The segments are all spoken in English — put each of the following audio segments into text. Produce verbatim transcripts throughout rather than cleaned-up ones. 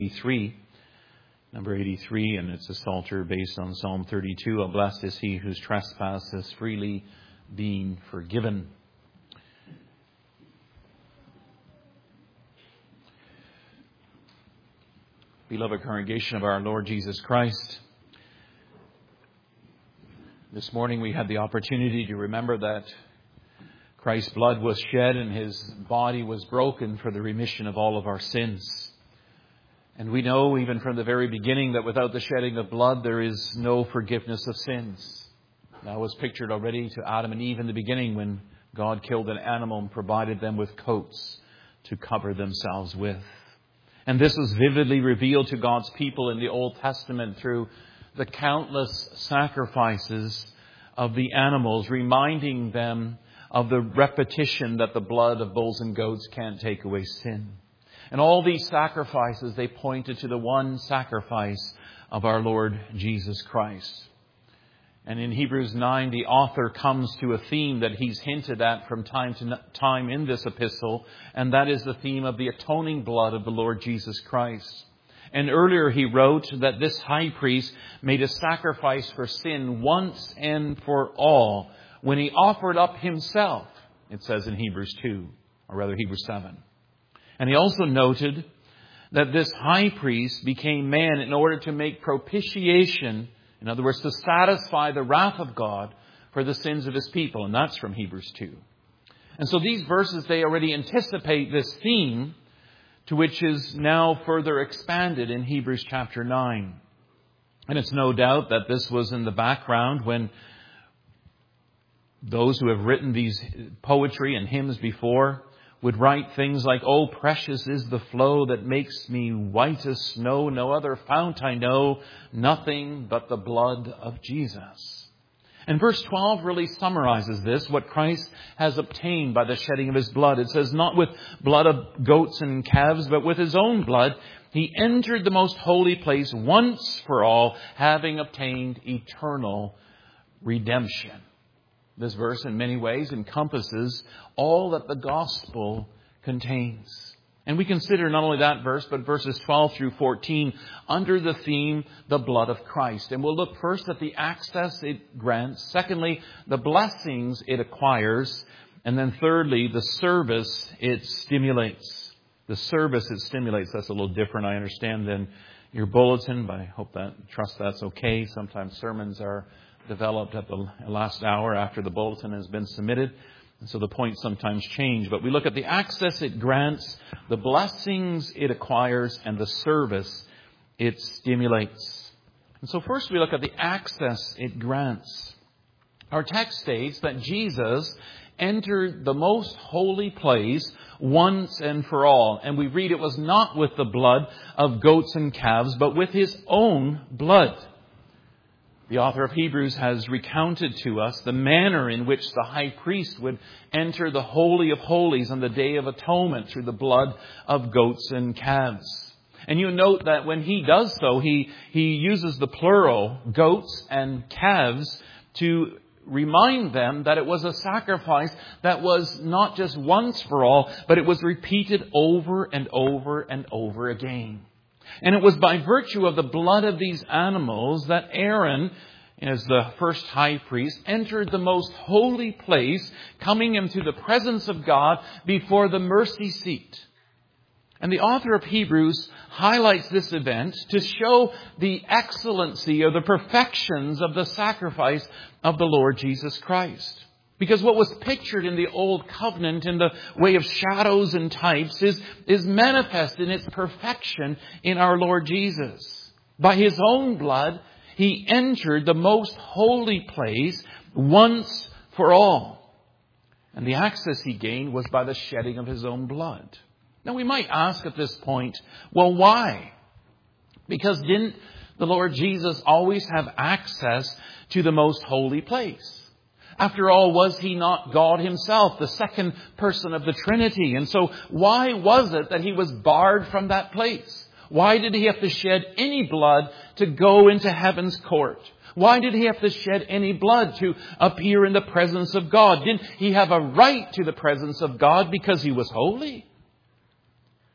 eighty-three, number eighty-three, and it's a psalter based on Psalm thirty-two. "Oh, blessed is he whose trespass has freely been forgiven." Beloved congregation of our Lord Jesus Christ, this morning we had the opportunity to remember that Christ's blood was shed and His body was broken for the remission of all of our sins. And we know even from the very beginning that without the shedding of blood there is no forgiveness of sins. That was pictured already to Adam and Eve in the beginning when God killed an animal and provided them with coats to cover themselves with. And this was vividly revealed to God's people in the Old Testament through the countless sacrifices of the animals, reminding them of the repetition that the blood of bulls and goats can't take away sin. And all these sacrifices, they pointed to the one sacrifice of our Lord Jesus Christ. And in Hebrews nine, the author comes to a theme that he's hinted at from time to time in this epistle, and that is the theme of the atoning blood of the Lord Jesus Christ. And earlier he wrote that this high priest made a sacrifice for sin once and for all when he offered up himself, it says in Hebrews two, or rather Hebrews seven. And he also noted that this high priest became man in order to make propitiation, in other words, to satisfy the wrath of God for the sins of His people. And that's from Hebrews two. And so these verses, they already anticipate this theme, to which is now further expanded in Hebrews chapter nine. And it's no doubt that this was in the background when those who have written these poetry and hymns before would write things like, "Oh, precious is the flow that makes me white as snow. No other fount I know, nothing but the blood of Jesus." And verse twelve really summarizes this, what Christ has obtained by the shedding of His blood. It says, "Not with blood of goats and calves, but with His own blood, He entered the most holy place once for all, having obtained eternal redemption." This verse in many ways encompasses all that the gospel contains. And we consider not only that verse, but verses twelve through fourteen under the theme, the blood of Christ. And we'll look first at the access it grants. Secondly, the blessings it acquires. And then thirdly, the service it stimulates. The service it stimulates. That's a little different, I understand, than your bulletin, but I hope that, trust that's okay. Sometimes sermons are developed at the last hour after the bulletin has been submitted. And so the points sometimes change. But we look at the access it grants, the blessings it acquires, and the service it stimulates. And so first we look at the access it grants. Our text states that Jesus entered the most holy place once and for all. And we read it was not with the blood of goats and calves, but with His own blood. The author of Hebrews has recounted to us the manner in which the high priest would enter the Holy of Holies on the Day of Atonement through the blood of goats and calves. And you note that when he does so, he, he uses the plural, goats and calves, to remind them that it was a sacrifice that was not just once for all, but it was repeated over and over and over again. And it was by virtue of the blood of these animals that Aaron, as the first high priest, entered the most holy place, coming into the presence of God before the mercy seat. And the author of Hebrews highlights this event to show the excellency or the perfections of the sacrifice of the Lord Jesus Christ. Because what was pictured in the Old Covenant in the way of shadows and types is, is manifest in its perfection in our Lord Jesus. By His own blood, He entered the most holy place once for all. And the access He gained was by the shedding of His own blood. Now we might ask at this point, well, why? Because didn't the Lord Jesus always have access to the most holy place? After all, was He not God Himself, the second person of the Trinity? And so why was it that He was barred from that place? Why did He have to shed any blood to go into heaven's court? Why did He have to shed any blood to appear in the presence of God? Didn't He have a right to the presence of God because He was holy?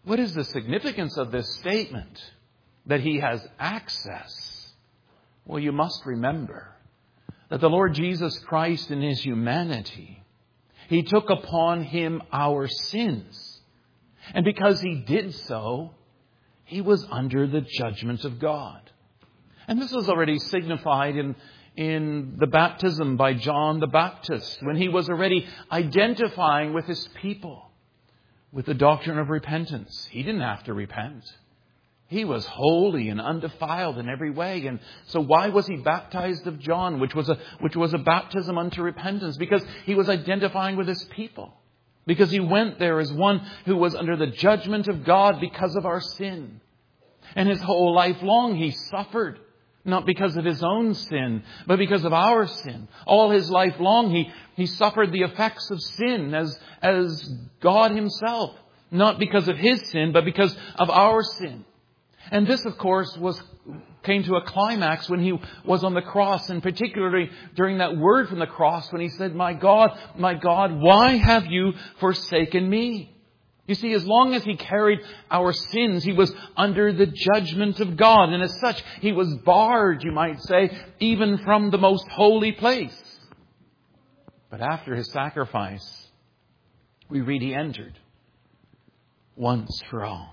What is the significance of this statement? That he has access. Well, you must remember that the Lord Jesus Christ in his humanity, he took upon him our sins. And because he did so, he was under the judgment of God. And this was already signified in, in the baptism by John the Baptist, when he was already identifying with his people with the doctrine of repentance. He didn't have to repent. He was holy and undefiled in every way. And so why was he baptized of John, which was a, which was a baptism unto repentance? Because he was identifying with his people. Because he went there as one who was under the judgment of God because of our sin. And his whole life long he suffered, not because of his own sin, but because of our sin. All his life long he, he suffered the effects of sin as, as God himself. Not because of his sin, but because of our sin. And this, of course, was came to a climax when he was on the cross, and particularly during that word from the cross when he said, "My God, my God, why have you forsaken me?" You see, as long as he carried our sins, he was under the judgment of God. And as such, he was barred, you might say, even from the most holy place. But after his sacrifice, we read he entered once for all.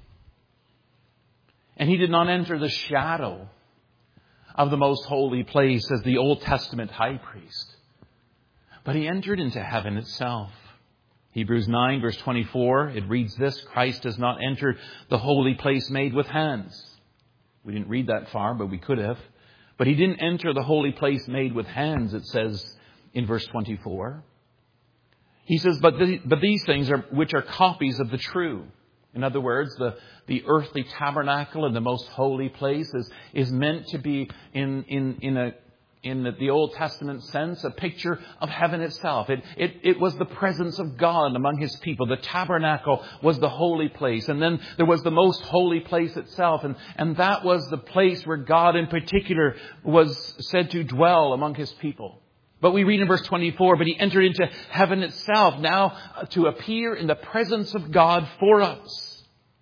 And he did not enter the shadow of the most holy place as the Old Testament high priest, but he entered into heaven itself. Hebrews nine verse twenty-four, it reads this: Christ does not enter the holy place made with hands. We didn't read that far, but we could have. But he didn't enter the holy place made with hands, it says in verse twenty-four. He says, but, the, but these things are which are copies of the true. In other words, the, the earthly tabernacle in the most holy place is, is meant to be, in, in, in, a, in the Old Testament sense, a picture of heaven itself. It, it, it was the presence of God among his people. The tabernacle was the holy place. And then there was the most holy place itself. And, and that was the place where God in particular was said to dwell among his people. But we read in verse twenty-four, but he entered into heaven itself, now to appear in the presence of God for us.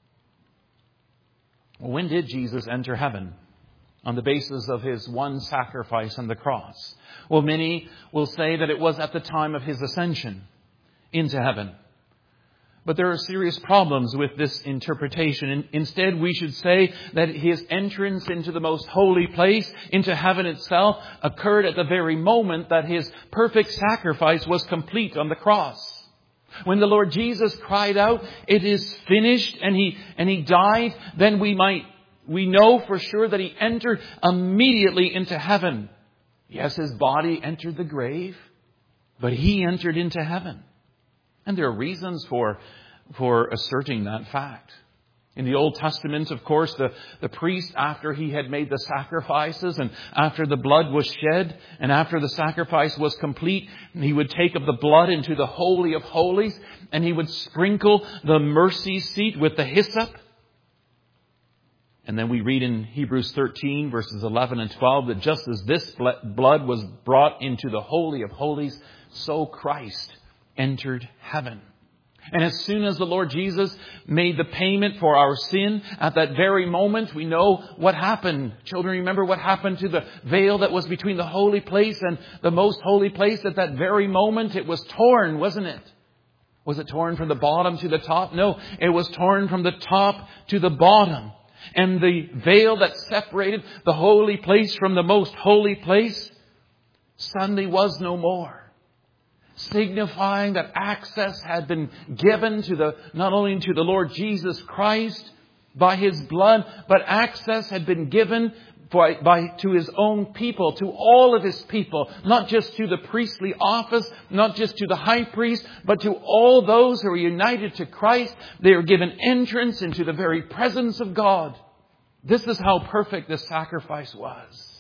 Well, when did Jesus enter heaven? On the basis of his one sacrifice on the cross. Well, many will say that it was at the time of his ascension into heaven. But there are serious problems with this interpretation. Instead, we should say that his entrance into the most holy place, into heaven itself, occurred at the very moment that his perfect sacrifice was complete on the cross. When the Lord Jesus cried out, "It is finished," and he and he died, then we might we know for sure that he entered immediately into heaven. Yes, his body entered the grave, but he entered into heaven. And there are reasons for, for asserting that fact. In the Old Testament, of course, the, the priest, after he had made the sacrifices and after the blood was shed and after the sacrifice was complete, he would take of the blood into the Holy of Holies and he would sprinkle the mercy seat with the hyssop. And then we read in Hebrews thirteen, verses eleven and twelve, that just as this blood was brought into the Holy of Holies, so Christ entered heaven. And as soon as the Lord Jesus made the payment for our sin, at that very moment, we know what happened. Children, remember what happened to the veil that was between the holy place and the most holy place? At that very moment, it was torn, wasn't it? Was it torn from the bottom to the top? No, it was torn from the top to the bottom. And the veil that separated the holy place from the most holy place suddenly was no more. Signifying that access had been given to the, not only to the Lord Jesus Christ by his blood, but access had been given by, by, to his own people, to all of his people, not just to the priestly office, not just to the high priest, but to all those who are united to Christ. They are given entrance into the very presence of God. This is how perfect this sacrifice was.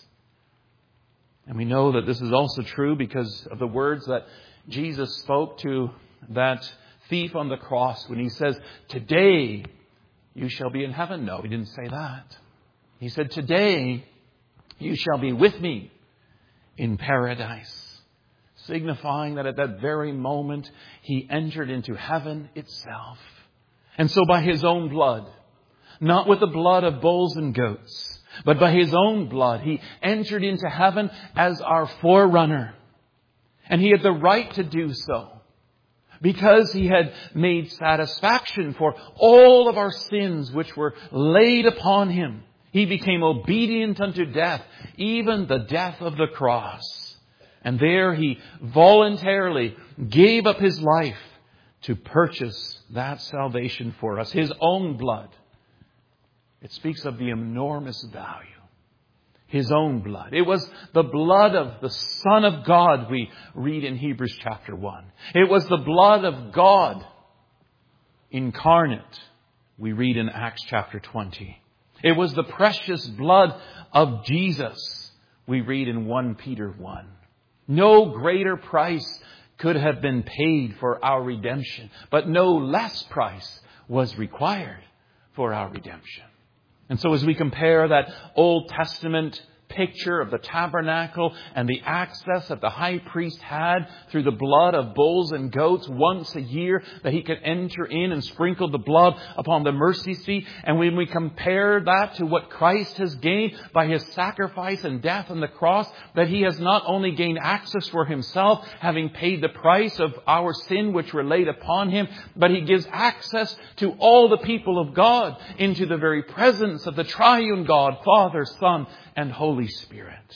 And we know that this is also true because of the words that Jesus spoke to that thief on the cross when he says, "Today you shall be in heaven." No, he didn't say that. He said, "Today you shall be with me in paradise." Signifying that at that very moment he entered into heaven itself. And so by His own blood, not with the blood of bulls and goats, but by His own blood, He entered into heaven as our forerunner. And He had the right to do so, because He had made satisfaction for all of our sins which were laid upon Him. He became obedient unto death, even the death of the cross. And there He voluntarily gave up His life to purchase that salvation for us. His own blood. It speaks of the enormous value. His own blood. It was the blood of the Son of God, we read in Hebrews chapter one. It was the blood of God incarnate, we read in Acts chapter twenty. It was the precious blood of Jesus, we read in First Peter one. No greater price could have been paid for our redemption, but no less price was required for our redemption. And so as we compare that Old Testament picture of the tabernacle and the access that the high priest had through the blood of bulls and goats once a year, that he could enter in and sprinkle the blood upon the mercy seat. And when we compare that to what Christ has gained by His sacrifice and death on the cross, that He has not only gained access for Himself, having paid the price of our sin which were laid upon Him, but He gives access to all the people of God into the very presence of the triune God, Father, Son, and Holy Spirit.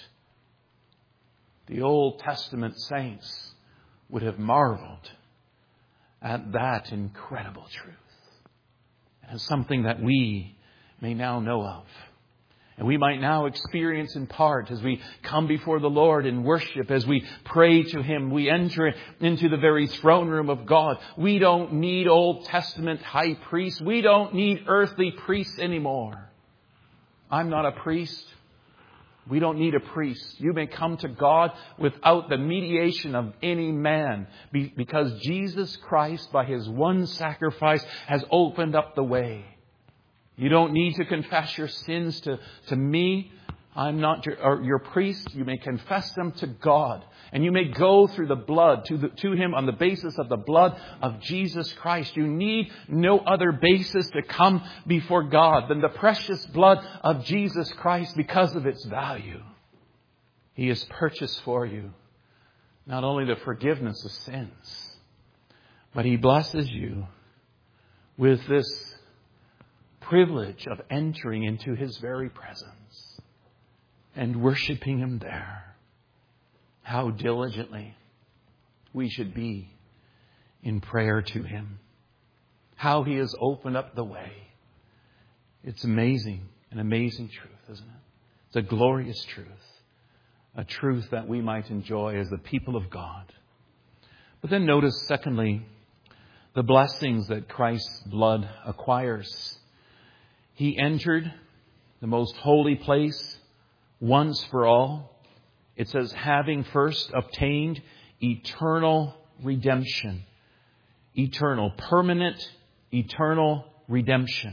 The Old Testament saints would have marveled at that incredible truth. And it's something that we may now know of. And we might now experience in part as we come before the Lord in worship, as we pray to Him, we enter into the very throne room of God. We don't need Old Testament high priests. We don't need earthly priests anymore. I'm not a priest. We don't need a priest. You may come to God without the mediation of any man, because Jesus Christ, by His one sacrifice, has opened up the way. You don't need to confess your sins to, to me. I'm not your, or your priest. You may confess them to God. And you may go through the blood to, the, to Him on the basis of the blood of Jesus Christ. You need no other basis to come before God than the precious blood of Jesus Christ, because of its value. He has purchased for you not only the forgiveness of sins, but He blesses you with this privilege of entering into His very presence and worshiping Him there. How diligently we should be in prayer to Him. How He has opened up the way. It's amazing, an amazing truth, isn't it? It's a glorious truth. A truth that we might enjoy as the people of God. But then notice, secondly, the blessings that Christ's blood acquires. He entered the most holy place once for all. It says, having first obtained eternal redemption. Eternal, permanent, eternal redemption.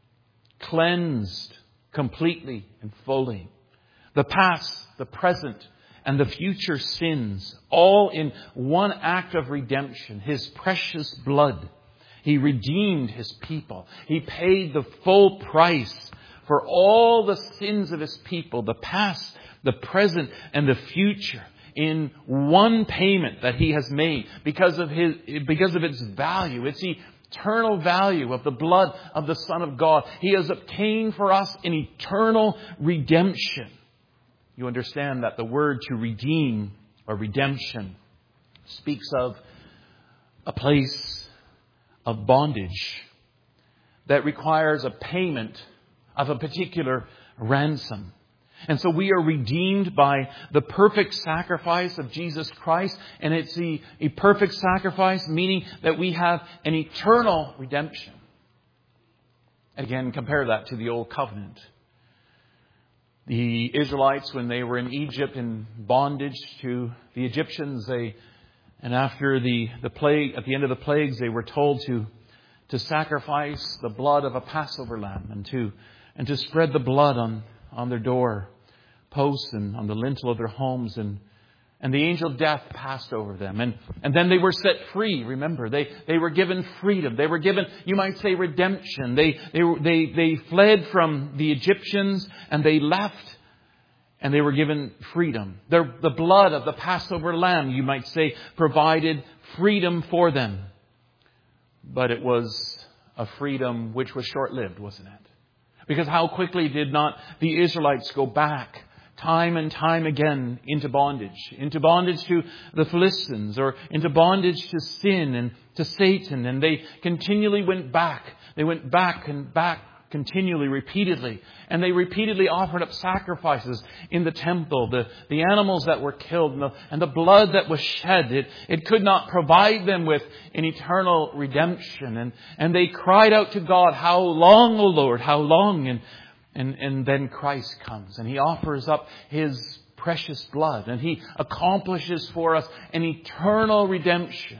Cleansed completely and fully. The past, the present, and the future sins, all in one act of redemption. His precious blood. He redeemed His people. He paid the full price for all the sins of His people, the past, the present, and the future, in one payment that He has made because of His, because of its value. It's the eternal value of the blood of the Son of God. He has obtained for us an eternal redemption. You understand that the word to redeem or redemption speaks of a place of bondage that requires a payment of a particular ransom. And so we are redeemed by the perfect sacrifice of Jesus Christ. And it's a, a perfect sacrifice, meaning that we have an eternal redemption. Again, compare that to the Old Covenant. The Israelites, when they were in Egypt in bondage to the Egyptians, they, and after the, the plague, at the end of the plagues, they were told to, to sacrifice the blood of a Passover lamb and to, and to spread the blood on, on their door posts and on the lintel of their homes. And, And the angel of death passed over them. And, and then they were set free. Remember, they, they were given freedom. They were given, you might say, redemption. They, they, they, they fled from the Egyptians and they left and they were given freedom. Their, the blood of the Passover lamb, you might say, provided freedom for them. But it was a freedom which was short-lived, wasn't it? Because how quickly did not the Israelites go back time and time again into bondage, into bondage to the Philistines or into bondage to sin and to Satan. And they continually went back. They went back and back continually, repeatedly. And they repeatedly offered up sacrifices in the temple. The, the animals that were killed and the, and the blood that was shed, it, it could not provide them with an eternal redemption. And, and they cried out to God, "How long, O Lord, how long?" And And, and then Christ comes and He offers up His precious blood and He accomplishes for us an eternal redemption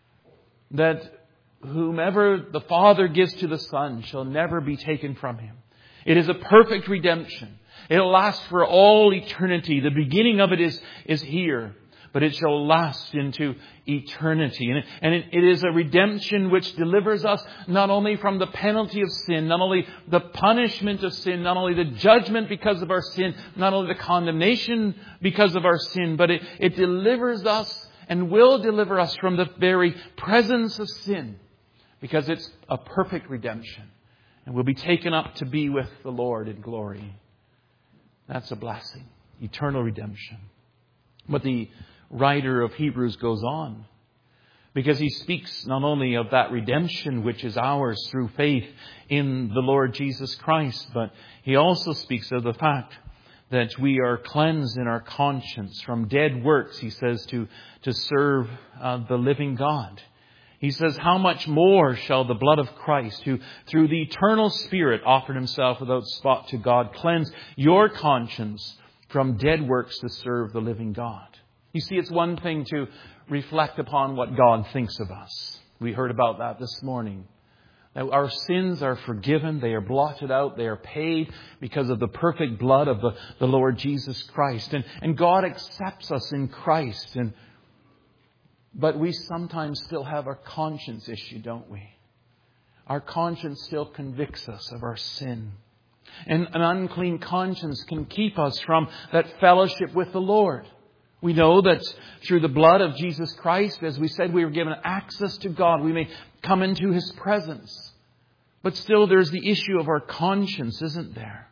that whomever the Father gives to the Son shall never be taken from Him. It is a perfect redemption. It will last for all eternity. The beginning of it is, is here. But it shall last into eternity. And, it, and it, it is a redemption which delivers us not only from the penalty of sin, not only the punishment of sin, not only the judgment because of our sin, not only the condemnation because of our sin, but it, it delivers us and will deliver us from the very presence of sin because it's a perfect redemption. And we'll be taken up to be with the Lord in glory. That's a blessing. Eternal redemption. But the writer of Hebrews goes on because he speaks not only of that redemption which is ours through faith in the Lord Jesus Christ, but he also speaks of the fact that we are cleansed in our conscience from dead works, he says, to, to serve uh, the living God. He says, "How much more shall the blood of Christ, who through the eternal Spirit offered Himself without spot to God, cleanse your conscience from dead works to serve the living God." You see, it's one thing to reflect upon what God thinks of us. We heard about that this morning. That our sins are forgiven. They are blotted out. They are paid because of the perfect blood of the, the Lord Jesus Christ. And, and God accepts us in Christ. And, but we sometimes still have our conscience issue, don't we? Our conscience still convicts us of our sin. And an unclean conscience can keep us from that fellowship with the Lord. We know that through the blood of Jesus Christ, as we said, we were given access to God. We may come into His presence. But still there's the issue of our conscience, isn't there?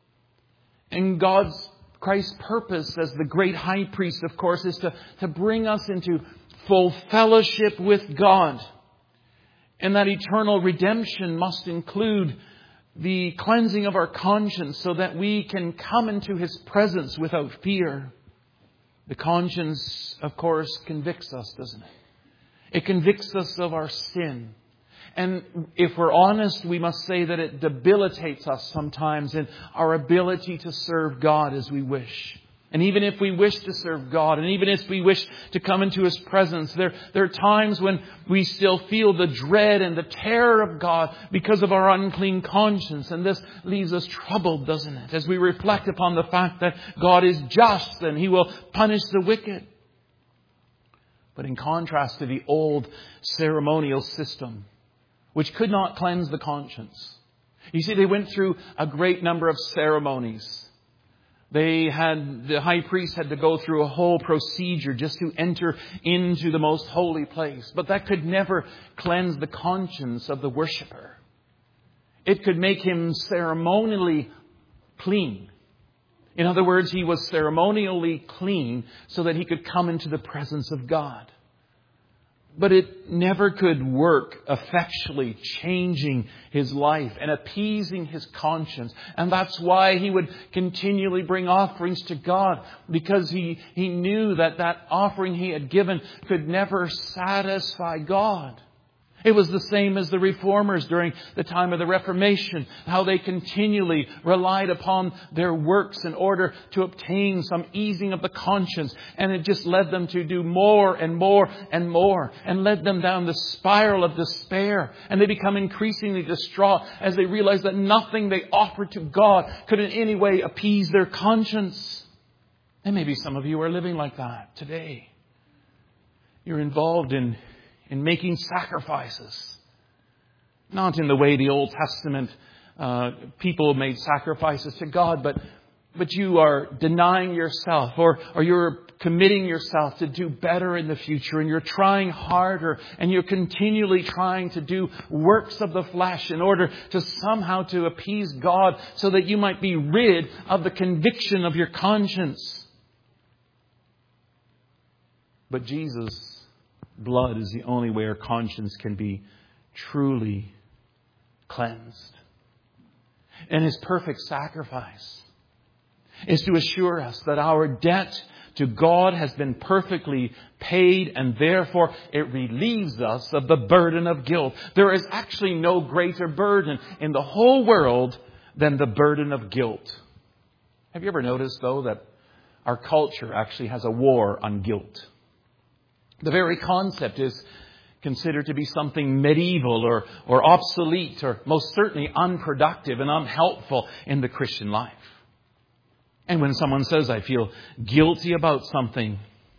And God's, Christ's purpose as the great high priest, of course, is to, to bring us into full fellowship with God. And that eternal redemption must include the cleansing of our conscience so that we can come into His presence without fear. The conscience, of course, convicts us, doesn't it? It convicts us of our sin. And if we're honest, we must say that it debilitates us sometimes in our ability to serve God as we wish. And even if we wish to serve God, and even if we wish to come into His presence, there, there are times when we still feel the dread and the terror of God because of our unclean conscience. And this leaves us troubled, doesn't it? As we reflect upon the fact that God is just and He will punish the wicked. But in contrast to the old ceremonial system, which could not cleanse the conscience. You see, they went through a great number of ceremonies. They had, the high priest had to go through a whole procedure just to enter into the most holy place. But that could never cleanse the conscience of the worshiper. It could make him ceremonially clean. In other words, he was ceremonially clean so that he could come into the presence of God. But it never could work effectually changing his life and appeasing his conscience. And that's why he would continually bring offerings to God, because he, he knew that that offering he had given could never satisfy God. It was the same as the Reformers during the time of the Reformation, how they continually relied upon their works in order to obtain some easing of the conscience. And it just led them to do more and more and more, and led them down the spiral of despair. And they become increasingly distraught as they realize that nothing they offered to God could in any way appease their conscience. And maybe some of you are living like that today. You're involved in, in making sacrifices. Not in the way the Old Testament uh, people made sacrifices to God, but but you are denying yourself, or, or you're committing yourself to do better in the future, and you're trying harder, and you're continually trying to do works of the flesh in order to somehow to appease God so that you might be rid of the conviction of your conscience. But Jesus' blood is the only way our conscience can be truly cleansed. And His perfect sacrifice is to assure us that our debt to God has been perfectly paid, and therefore it relieves us of the burden of guilt. There is actually no greater burden in the whole world than the burden of guilt. Have you ever noticed, though, that our culture actually has a war on guilt? The very concept is considered to be something medieval or, or obsolete, or most certainly unproductive and unhelpful in the Christian life. And when someone says, I feel guilty about something,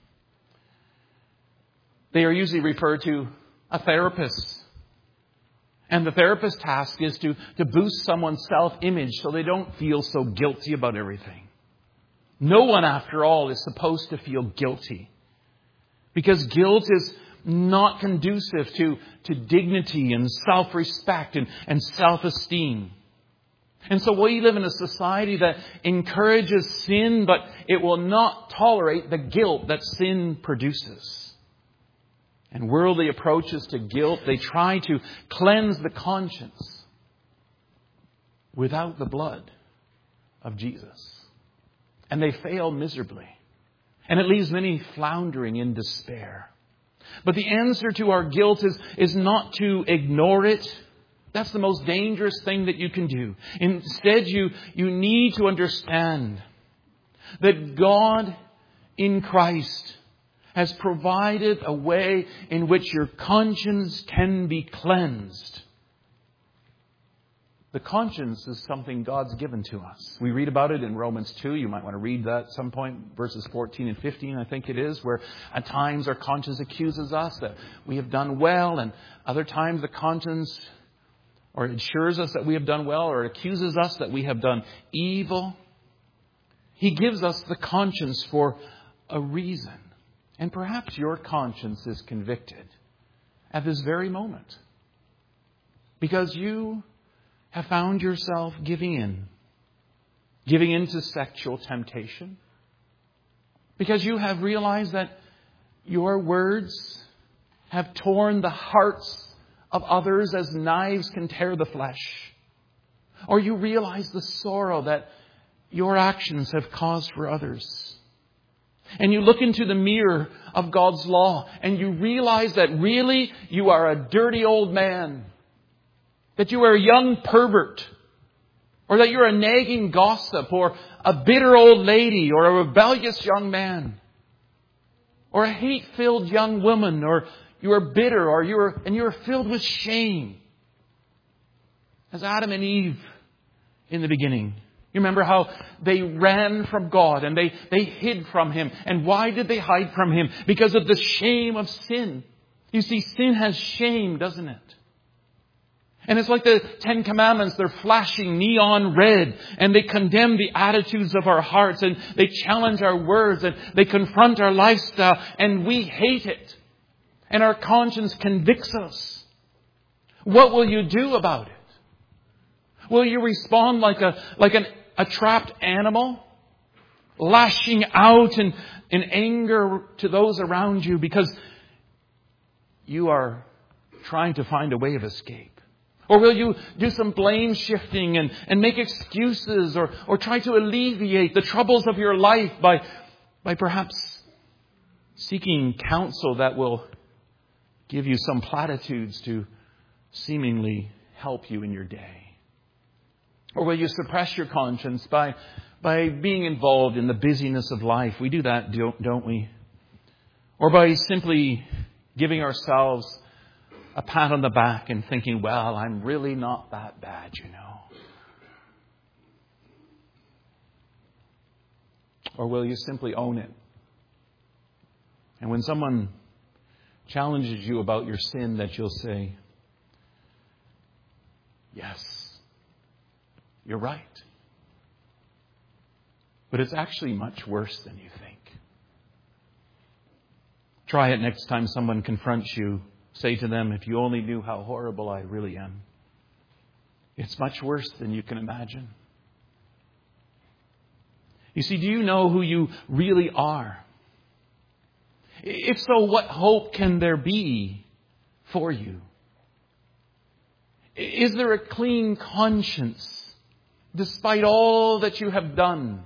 they are usually referred to a therapist. And the therapist's task is to, to boost someone's self-image so they don't feel so guilty about everything. No one, after all, is supposed to feel guilty. Because guilt is not conducive to, to dignity and self-respect and, and self-esteem. And so we live in a society that encourages sin, but it will not tolerate the guilt that sin produces. And worldly approaches to guilt, they try to cleanse the conscience without the blood of Jesus. And they fail miserably. And it leaves many floundering in despair. But the answer to our guilt is, is not to ignore it. That's the most dangerous thing that you can do. Instead, you, you need to understand that God in Christ has provided a way in which your conscience can be cleansed. The conscience is something God's given to us. We read about it in Romans two. You might want to read that at some point, verses fourteen and fifteen, I think it is, where at times our conscience accuses us that we have done well, and other times the conscience or assures us that we have done well, or accuses us that we have done evil. He gives us the conscience for a reason. And perhaps your conscience is convicted at this very moment, because you have found yourself giving in, giving in to sexual temptation, because you have realized that your words have torn the hearts of others as knives can tear the flesh. Or you realize the sorrow that your actions have caused for others. And you look into the mirror of God's law and you realize that really you are a dirty old man. That you are a young pervert. Or that you're a nagging gossip, or a bitter old lady, or a rebellious young man. Or a hate-filled young woman, or you are bitter, or you are, and you are filled with shame. As Adam and Eve in the beginning. You remember how they ran from God and they, they hid from Him. And why did they hide from Him? Because of the shame of sin. You see, sin has shame, doesn't it? And it's like the Ten Commandments. They're flashing neon red. And they condemn the attitudes of our hearts. And they challenge our words. And they confront our lifestyle. And we hate it. And our conscience convicts us. What will you do about it? Will you respond like a like an, a trapped animal? Lashing out in, in anger to those around you because you are trying to find a way of escape? Or will you do some blame shifting and, and make excuses or, or try to alleviate the troubles of your life by, by perhaps seeking counsel that will give you some platitudes to seemingly help you in your day? Or will you suppress your conscience by, by being involved in the busyness of life? We do that, don't we? Or by simply giving ourselves a pat on the back and thinking, well, I'm really not that bad, you know. Or will you simply own it? And when someone challenges you about your sin, that you'll say, yes, you're right. But it's actually much worse than you think. Try it next time someone confronts you. Say to them, if you only knew how horrible I really am. It's much worse than you can imagine. You see, do you know who you really are? If so, what hope can there be for you? Is there a clean conscience despite all that you have done?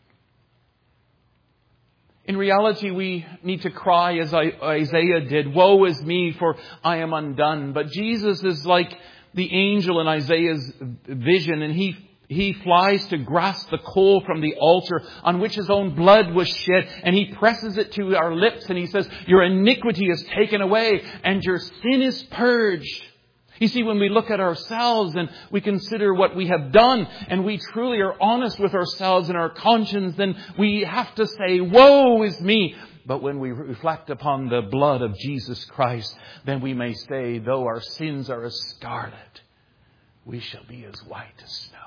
In reality, we need to cry as Isaiah did, woe is me, for I am undone. But Jesus is like the angel in Isaiah's vision, and he He flies to grasp the coal from the altar on which his own blood was shed, and he presses it to our lips and he says, your iniquity is taken away and your sin is purged. You see, when we look at ourselves and we consider what we have done and we truly are honest with ourselves and our conscience, then we have to say, woe is me. But when we reflect upon the blood of Jesus Christ, then we may say, though our sins are as scarlet, we shall be as white as snow.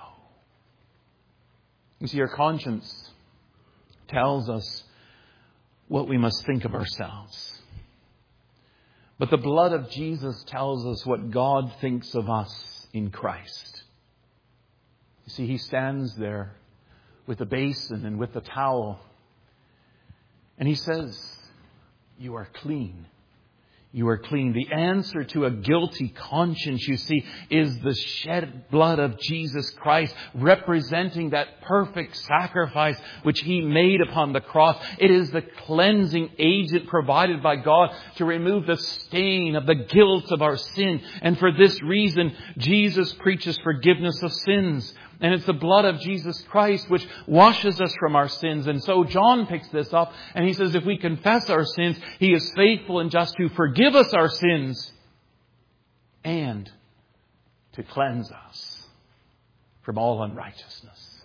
You see, our conscience tells us what we must think of ourselves. But the blood of Jesus tells us what God thinks of us in Christ. You see, He stands there with the basin and with the towel. And He says, you are clean. You are clean. The answer to a guilty conscience, you see, is the shed blood of Jesus Christ, representing that perfect sacrifice which He made upon the cross. It is the cleansing agent provided by God to remove the stain of the guilt of our sin. And for this reason, Jesus preaches forgiveness of sins. And it's the blood of Jesus Christ which washes us from our sins. And so John picks this up and he says, if we confess our sins, He is faithful and just to forgive us our sins and to cleanse us from all unrighteousness.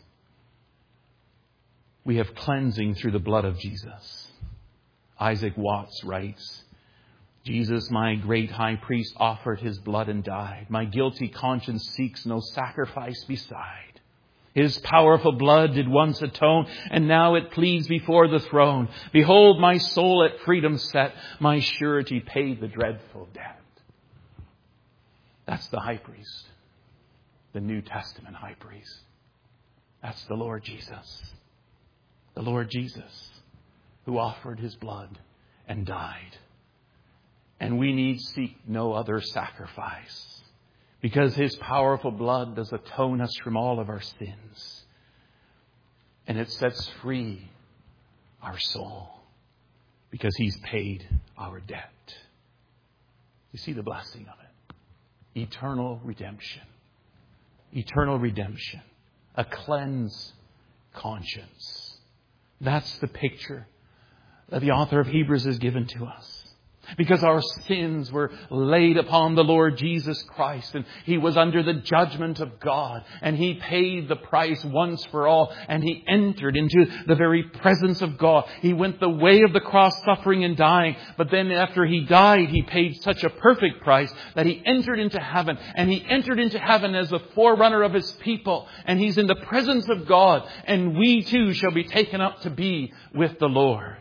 We have cleansing through the blood of Jesus. Isaac Watts writes, Jesus, my great high priest, offered His blood and died. My guilty conscience seeks no sacrifice beside. His powerful blood did once atone, and now it pleads before the throne. Behold, my soul at freedom set, my surety paid the dreadful debt. That's the high priest, the New Testament high priest. That's the Lord Jesus. The Lord Jesus, who offered His blood and died. And we need seek no other sacrifice, because His powerful blood does atone us from all of our sins. And it sets free our soul, because He's paid our debt. You see the blessing of it. Eternal redemption. Eternal redemption. A cleansed conscience. That's the picture that the author of Hebrews has given to us. Because our sins were laid upon the Lord Jesus Christ, and He was under the judgment of God, and He paid the price once for all, and He entered into the very presence of God. He went the way of the cross, suffering and dying, but then after He died, He paid such a perfect price that He entered into heaven, and He entered into heaven as the forerunner of His people, and He's in the presence of God, and we too shall be taken up to be with the Lord.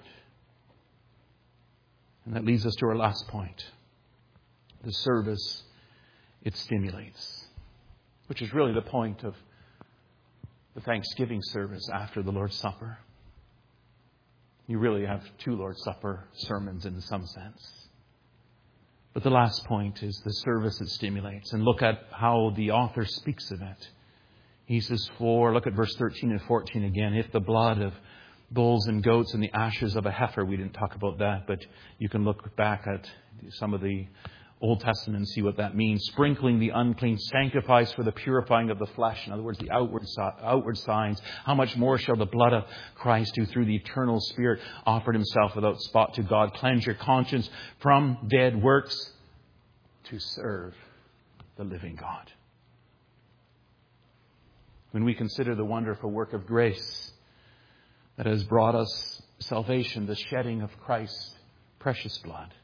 And that leads us to our last point. The service it stimulates. Which is really the point of the Thanksgiving service after the Lord's Supper. You really have two Lord's Supper sermons in some sense. But the last point is the service it stimulates. And look at how the author speaks of it. He says, for, look at verse thirteen and fourteen again. If the blood of bulls and goats and the ashes of a heifer. We didn't talk about that, but you can look back at some of the Old Testament and see what that means. Sprinkling the unclean sanctifies for the purifying of the flesh. In other words, the outward outward signs. How much more shall the blood of Christ, who through the eternal Spirit offered Himself without spot to God, cleanse your conscience from dead works to serve the living God. When we consider the wonderful work of grace that has brought us salvation, the shedding of Christ's precious blood.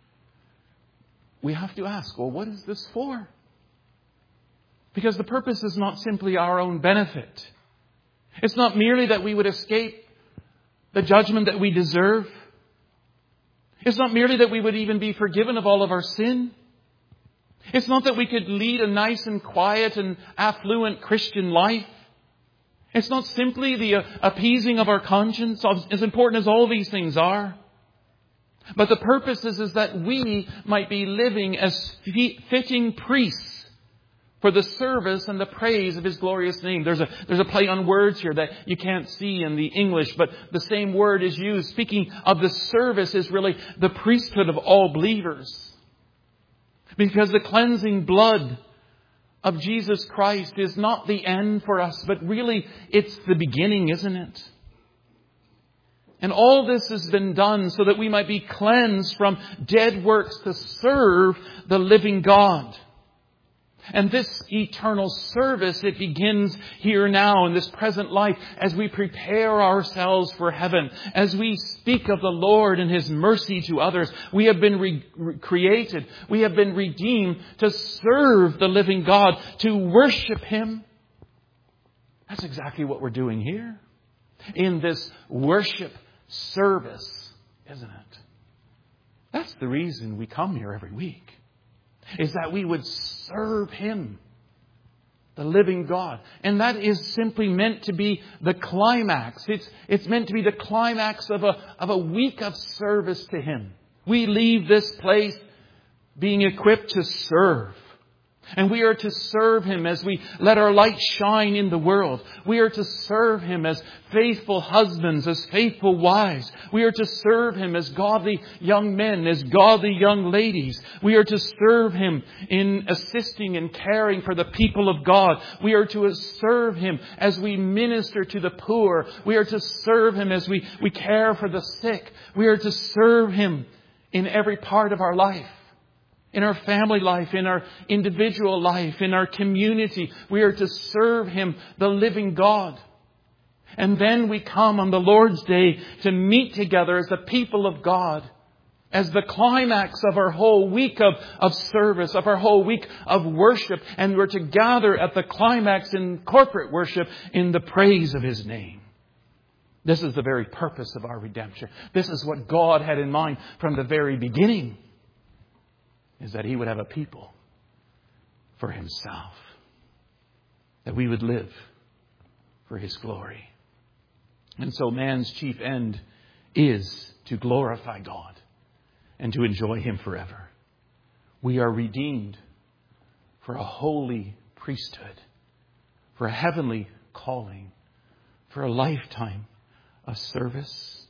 We have to ask, well, what is this for? Because the purpose is not simply our own benefit. It's not merely that we would escape the judgment that we deserve. It's not merely that we would even be forgiven of all of our sin. It's not that we could lead a nice and quiet and affluent Christian life. It's not simply the appeasing of our conscience, as important as all these things are. But the purpose is, is that we might be living as fitting priests for the service and the praise of His glorious name. There's a, there's a play on words here that you can't see in the English, but the same word is used. Speaking of the service is really the priesthood of all believers. Because the cleansing blood of Jesus Christ is not the end for us, but really it's the beginning, isn't it? And all this has been done so that we might be cleansed from dead works to serve the living God. And this eternal service, it begins here now in this present life as we prepare ourselves for heaven. As we speak of the Lord and His mercy to others, we have been re- re- created, we have been redeemed to serve the living God, to worship Him. That's exactly what we're doing here in this worship service, isn't it? That's the reason we come here every week. Is that we would serve Him, the living God. And that is simply meant to be the climax. It's, it's meant to be the climax of a, of a week of service to Him. We leave this place being equipped to serve. And we are to serve Him as we let our light shine in the world. We are to serve Him as faithful husbands, as faithful wives. We are to serve Him as godly young men, as godly young ladies. We are to serve Him in assisting and caring for the people of God. We are to serve Him as we minister to the poor. We are to serve Him as we, we care for the sick. We are to serve Him in every part of our life. In our family life, in our individual life, in our community, we are to serve Him, the living God. And then we come on the Lord's Day to meet together as the people of God, as the climax of our whole week of, of service, of our whole week of worship. And we're to gather at the climax in corporate worship in the praise of His name. This is the very purpose of our redemption. This is what God had in mind from the very beginning. Is that He would have a people for Himself. That we would live for His glory. And so man's chief end is to glorify God and to enjoy Him forever. We are redeemed for a holy priesthood, for a heavenly calling, for a lifetime of service.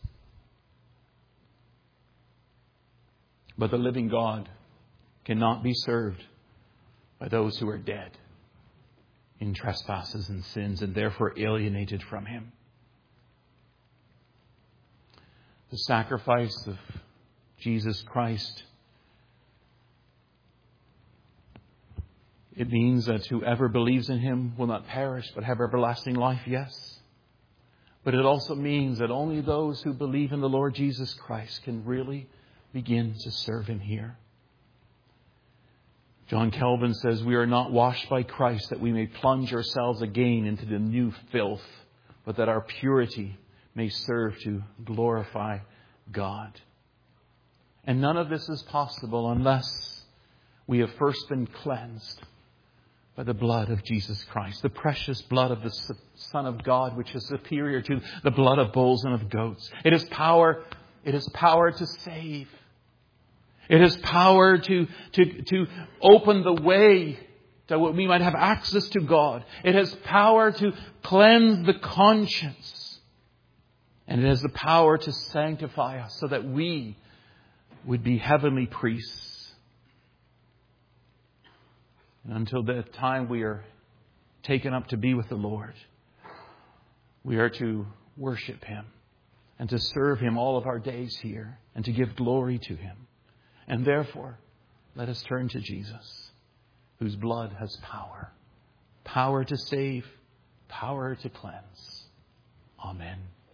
But the living God cannot be served by those who are dead in trespasses and sins and therefore alienated from Him. The sacrifice of Jesus Christ, it means that whoever believes in Him will not perish but have everlasting life, yes. But it also means that only those who believe in the Lord Jesus Christ can really begin to serve Him here. John Calvin says, we are not washed by Christ that we may plunge ourselves again into the new filth, but that our purity may serve to glorify God. And none of this is possible unless we have first been cleansed by the blood of Jesus Christ, the precious blood of the Son of God, which is superior to the blood of bulls and of goats. It is power, it is power to save. It has power to, to, to open the way that we might have access to God. It has power to cleanse the conscience. And it has the power to sanctify us so that we would be heavenly priests. And until that time we are taken up to be with the Lord, we are to worship Him and to serve Him all of our days here and to give glory to Him. And therefore, let us turn to Jesus, whose blood has power. Power to save, power to cleanse. Amen.